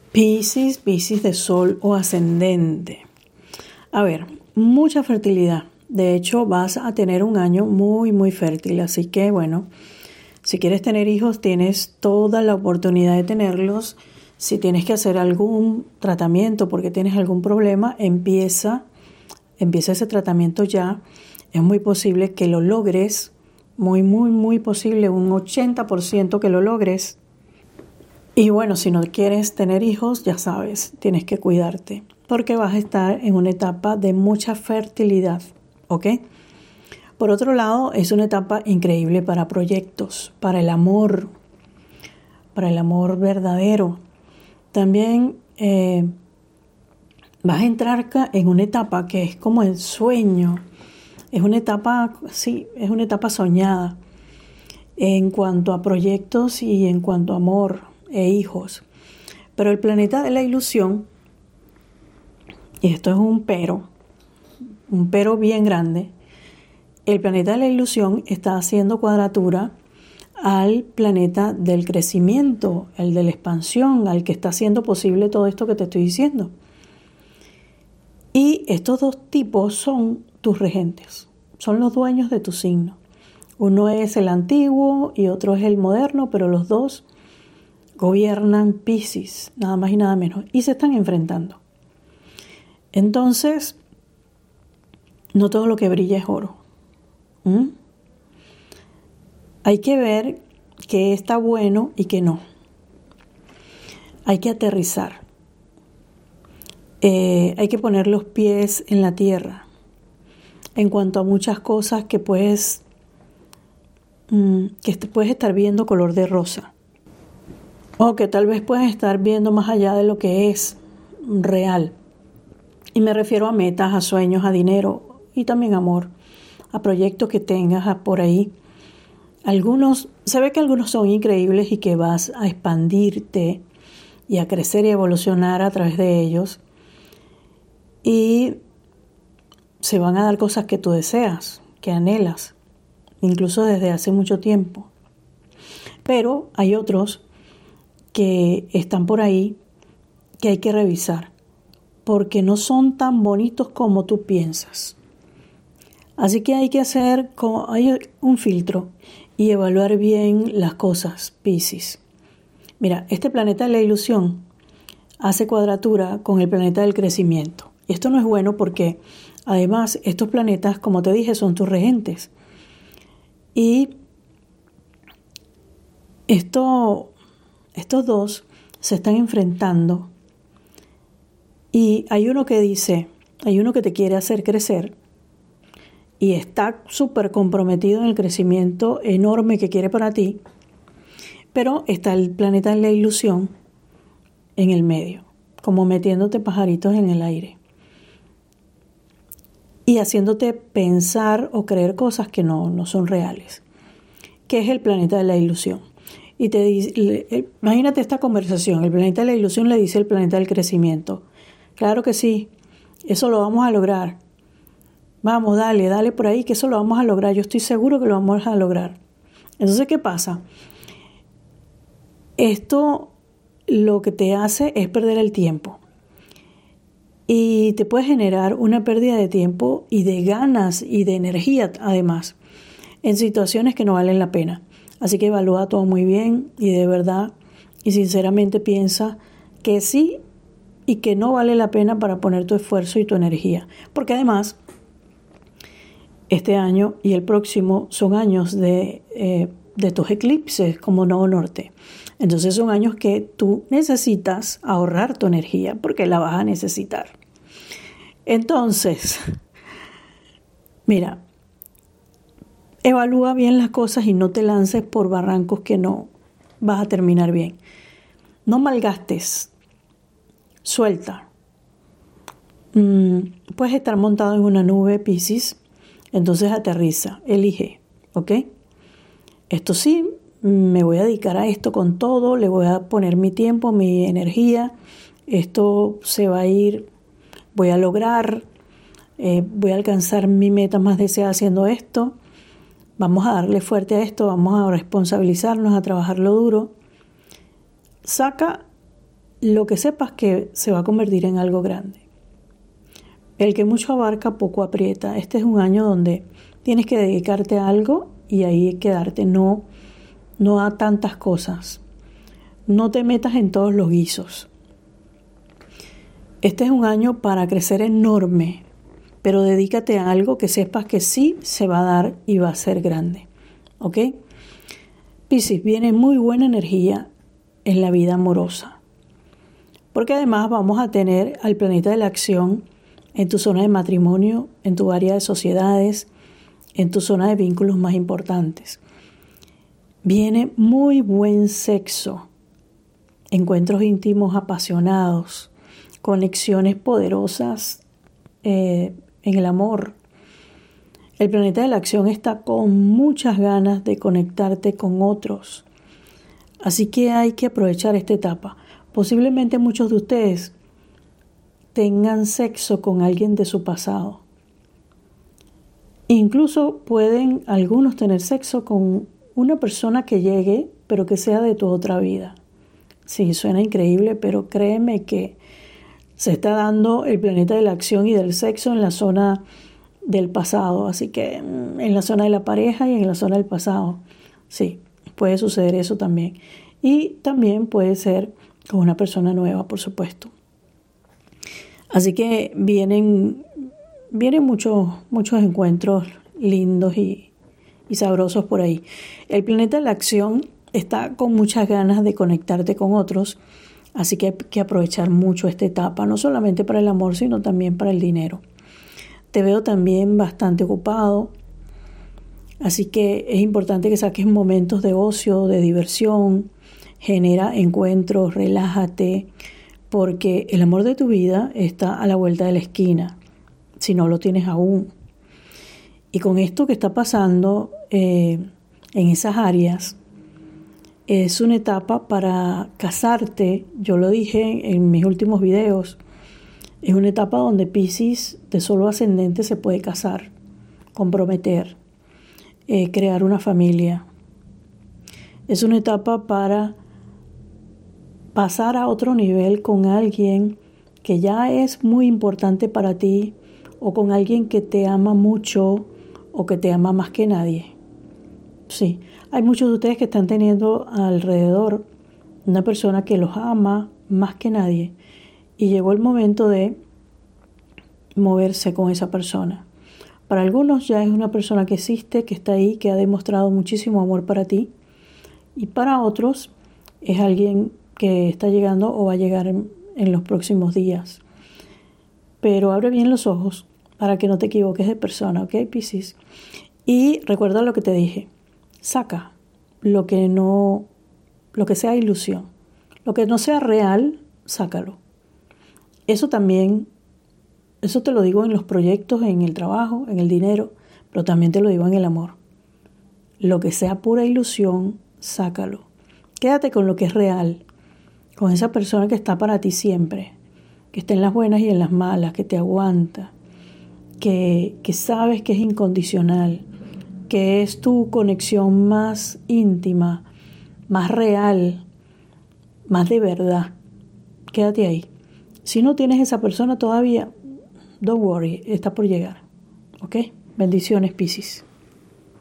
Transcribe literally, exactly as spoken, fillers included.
Piscis, Piscis de Sol o ascendente. A ver, mucha fertilidad. De hecho, vas a tener un año muy, muy fértil. Así que, bueno, si quieres tener hijos, tienes toda la oportunidad de tenerlos. Si tienes que hacer algún tratamiento porque tienes algún problema, empieza, empieza ese tratamiento ya. Es muy posible que lo logres. Muy, muy, muy posible. Un ochenta por ciento que lo logres. Y bueno, si no quieres tener hijos, ya sabes, tienes que cuidarte porque vas a estar en una etapa de mucha fertilidad, ¿ok? Por otro lado, es una etapa increíble para proyectos, para el amor, para el amor verdadero. También eh, vas a entrar en una etapa que es como el sueño, es una etapa, sí, es una etapa soñada en cuanto a proyectos y en cuanto a amor e hijos. Pero el planeta de la ilusión, y esto es un pero, un pero bien grande, el planeta de la ilusión está haciendo cuadratura al planeta del crecimiento, el de la expansión, al que está haciendo posible todo esto que te estoy diciendo. Y estos dos tipos son tus regentes, son los dueños de tu signo. Uno es el antiguo y otro es el moderno, pero los dos gobiernan Piscis, nada más y nada menos, y se están enfrentando. Entonces, no todo lo que brilla es oro. ¿Mm? Hay que ver qué está bueno y qué no. Hay que aterrizar. Eh, hay que poner los pies en la tierra en cuanto a muchas cosas que puedes, mm, que puedes estar viendo color de rosa. O que tal vez puedes estar viendo más allá de lo que es real. Y me refiero a metas, a sueños, a dinero y también amor, a proyectos que tengas por ahí. Algunos, se ve que algunos son increíbles y que vas a expandirte y a crecer y evolucionar a través de ellos. Y se van a dar cosas que tú deseas, que anhelas, incluso desde hace mucho tiempo. Pero hay otros que están por ahí que hay que revisar porque no son tan bonitos como tú piensas. Así que hay que hacer hay un filtro y evaluar bien las cosas, Piscis. Mira, este planeta de la ilusión hace cuadratura con el planeta del crecimiento. Y esto no es bueno porque además estos planetas, como te dije, son tus regentes. Y esto Estos dos se están enfrentando y hay uno que dice, hay uno que te quiere hacer crecer y está súper comprometido en el crecimiento enorme que quiere para ti, pero está el planeta de la ilusión en el medio, como metiéndote pajaritos en el aire y haciéndote pensar o creer cosas que no, no son reales, que es el planeta de la ilusión. Y te dice, le, imagínate esta conversación, el planeta de la ilusión le dice el planeta del crecimiento. Claro que sí, eso lo vamos a lograr. Vamos, dale, dale por ahí que eso lo vamos a lograr. Yo estoy seguro que lo vamos a lograr. Entonces, ¿qué pasa? Esto lo que te hace es perder el tiempo. Y te puede generar una pérdida de tiempo y de ganas y de energía, además, en situaciones que no valen la pena. Así que evalúa todo muy bien y de verdad y sinceramente piensa que sí y que no vale la pena para poner tu esfuerzo y tu energía. Porque además, este año y el próximo son años de, eh, de tus eclipses como nodo norte. Entonces son años que tú necesitas ahorrar tu energía porque la vas a necesitar. Entonces, mira, evalúa bien las cosas y no te lances por barrancos que no vas a terminar bien. No malgastes. Suelta. Mm, puedes estar montado en una nube, Piscis. Entonces aterriza. Elige. ¿Ok? Esto sí, me voy a dedicar a esto con todo. Le voy a poner mi tiempo, mi energía. Esto se va a ir. Voy a lograr. Eh, voy a alcanzar mi meta más deseada haciendo esto. Vamos a darle fuerte a esto, vamos a responsabilizarnos, a trabajarlo duro. Saca lo que sepas que se va a convertir en algo grande. El que mucho abarca, poco aprieta. Este es un año donde tienes que dedicarte a algo y ahí quedarte, no, no a tantas cosas. No te metas en todos los guisos. Este es un año para crecer enorme, pero dedícate a algo que sepas que sí se va a dar y va a ser grande. ¿Ok? Piscis, viene muy buena energía en la vida amorosa, porque además vamos a tener al planeta de la acción en tu zona de matrimonio, en tu área de sociedades, en tu zona de vínculos más importantes. Viene muy buen sexo, encuentros íntimos apasionados, conexiones poderosas eh, en el amor. El planeta de la acción está con muchas ganas de conectarte con otros. Así que hay que aprovechar esta etapa. Posiblemente muchos de ustedes tengan sexo con alguien de su pasado. Incluso pueden algunos tener sexo con una persona que llegue, pero que sea de tu otra vida. Sí, suena increíble, pero créeme que se está dando el planeta de la acción y del sexo en la zona del pasado. Así que en la zona de la pareja y en la zona del pasado. Sí, puede suceder eso también. Y también puede ser con una persona nueva, por supuesto. Así que vienen, vienen muchos, muchos encuentros lindos y, y sabrosos por ahí. El planeta de la acción está con muchas ganas de conectarte con otros, así que hay que aprovechar mucho esta etapa, no solamente para el amor, sino también para el dinero. Te veo también bastante ocupado, así que es importante que saques momentos de ocio, de diversión, genera encuentros, relájate, porque el amor de tu vida está a la vuelta de la esquina, si no lo tienes aún. Y con esto que está pasando eh, en esas áreas, es una etapa para casarte. Yo lo dije en mis últimos videos, es una etapa donde Piscis de Sol ascendente se puede casar, comprometer, eh, crear una familia. Es una etapa para pasar a otro nivel con alguien que ya es muy importante para ti, o con alguien que te ama mucho o que te ama más que nadie. Sí, hay muchos de ustedes que están teniendo alrededor una persona que los ama más que nadie y llegó el momento de moverse con esa persona. Para algunos ya es una persona que existe, que está ahí, que ha demostrado muchísimo amor para ti, y para otros es alguien que está llegando o va a llegar en, en los próximos días. Pero abre bien los ojos para que no te equivoques de persona, ¿ok, Piscis? Y recuerda lo que te dije, saca lo que no, lo que sea ilusión, lo que no sea real, sácalo. Eso también, eso te lo digo en los proyectos, en el trabajo, en el dinero, pero también te lo digo en el amor. Lo que sea pura ilusión, sácalo. Quédate con lo que es real, con esa persona que está para ti siempre, que está en las buenas y en las malas, que te aguanta, que, que sabes que es incondicional, que es tu conexión más íntima, más real, más de verdad. Quédate ahí. Si no tienes esa persona todavía, don't worry, está por llegar. ¿Ok? Bendiciones, Piscis.